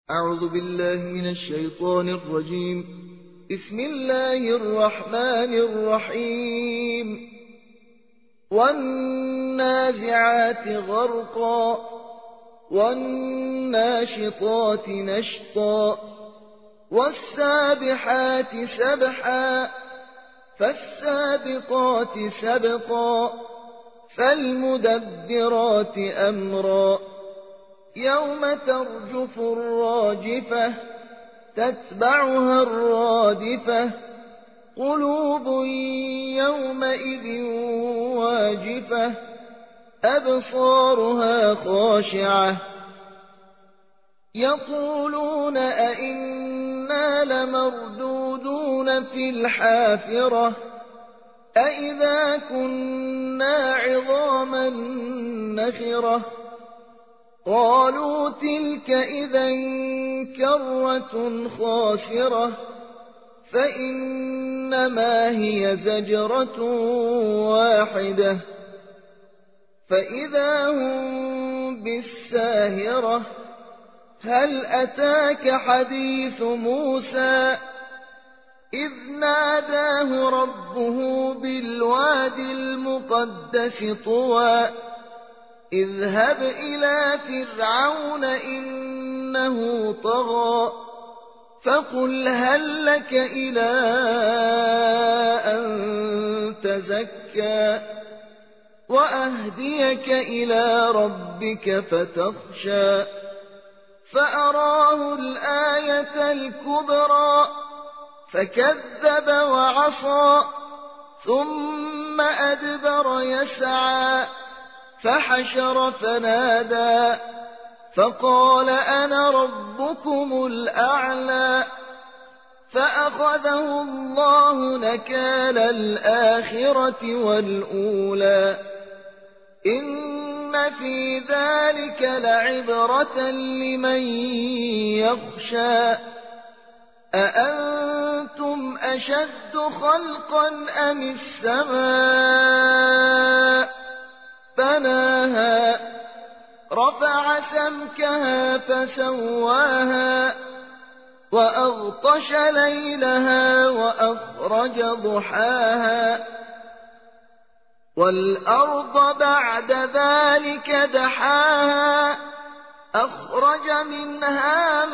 أعوذ بالله من الشيطان الرجيم. بسم الله الرحمن الرحيم. والنازعات غرقا والناشطات نشطا والسابحات سبحا فالسابقات سبقا فالمدبرات أمرا يوم ترجف الراجفة تتبعها الرادفة قلوب يومئذ واجفة أبصارها خاشعة يقولون أئنا لمردودون في الحافرة أئذا كنا عظاما نخرة قالوا تلك إذا كرة خاسرة فإنما هي زجرة واحدة فإذا هم بالساهرة هل أتاك حديث موسى إذ ناداه ربه بالواد المقدس طوى اذهب إلى فرعون إنه طغى فقل هل لك إلى أن تزكى وأهديك إلى ربك فتخشى فأراه الآية الكبرى فكذب وعصى ثم أدبر يسعى فحشر فنادى فقال أنا ربكم الأعلى فأخذه الله نكال الآخرة والأولى إن في ذلك لعبرة لمن يخشى أأنتم أشد خلقا أم السماء بناها رفع سمكها فسواها وأغطش ليلها وأخرج ضحاها والأرض بعد ذلك دحاها أخرج منها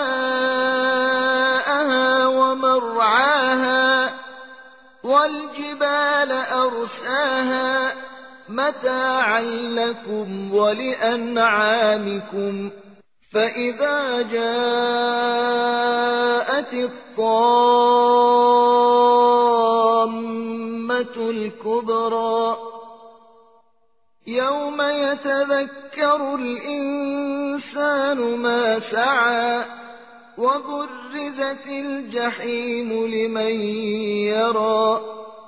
ماءها ومرعاها والجبال أرساها متاعا لكم ولأنعامكم فإذا جاءت الطامة الكبرى يوم يتذكر الإنسان ما سعى وبرزت الجحيم لمن يرى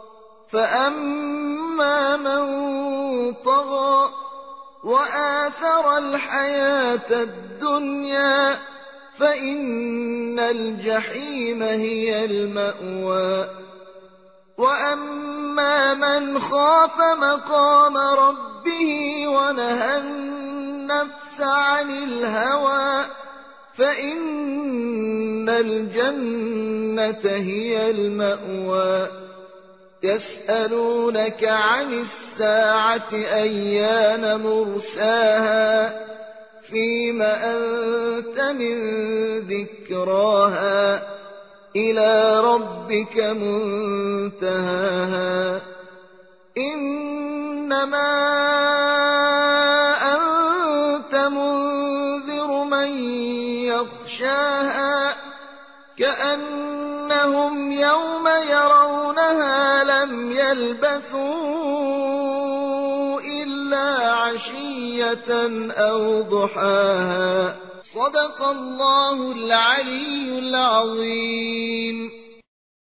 فأما من طغى وآثر الحياة الدنيا فإن الجحيم هي المأوى وأما من خاف مقام ربه ونهى النفس عن الهوى فإن الجنة هي المأوى يسألونك عن الساعة أيان مرساها فيم أنت من ذكراها إلى ربك منتهاها إنما أنت منذر من يخشاها كأنهم يوم يرونها لم يلبثوا إلا عشية أو ضحاها صدق الله العلي العظيم.